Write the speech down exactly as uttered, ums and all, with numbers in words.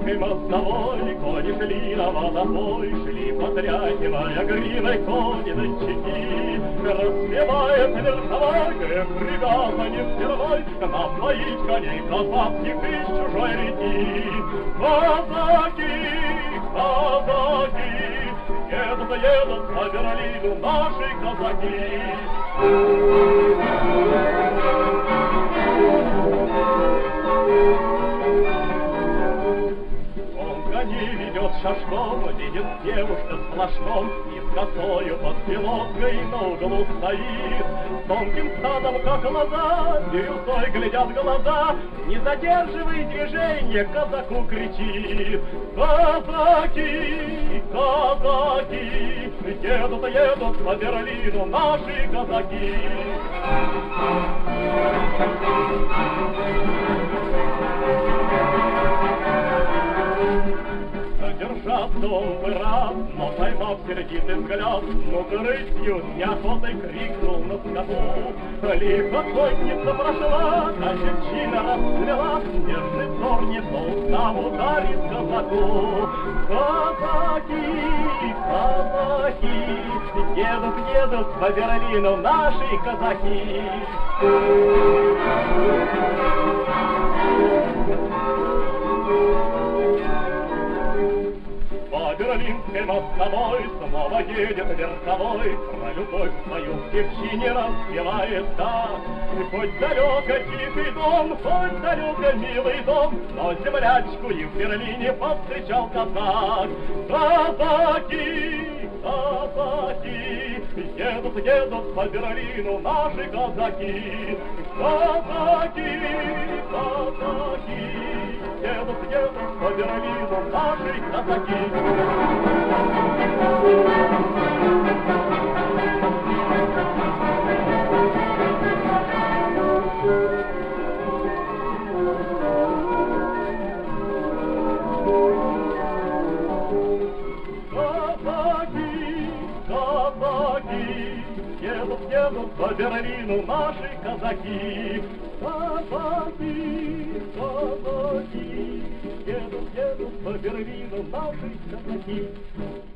Берлинской мостовой кони шли на водопой, шли, потряхивая гривой кони на щеки. Распевает верховой, ребята, не впервой напоить коней казахских из чужой реки. Казаки, казаки, едут, едут по Берлину наши казаки. Коней ведет шашком, видит девушка с флажком, и с косою под пилоткой на углу стоит. Тонким стадом, как глаза, бирюзой глядят глаза, не задерживай движение, казаку кричит. Казаки, казаки, едут, едут по Берлину наши казаки. Держаться он бы рад, но поймав сердитый взгляд, ну рысью с неохотой крикнул на скаку. Лихо конница прошла, а щерчина расцвела, нежный взор не по уставу дарит казаку. Казаки, казаки, едут, едут по Берлину наши казаки. По Берлинской мостовой снова едет верховой, про любовь свою в девчине распевает так. Хоть далеко тихий дом, хоть далеко милый дом, но землячку и в Берлине повстречал казак. Казаки, казаки, едут, едут по Берлину наши казаки. Казаки, казаки, едут, едут по Берлину наши казаки. Казаки, казаки, едут, едут по Берлину наши казаки. Казаки, казаки, едут, едут по Берлину наши казаки.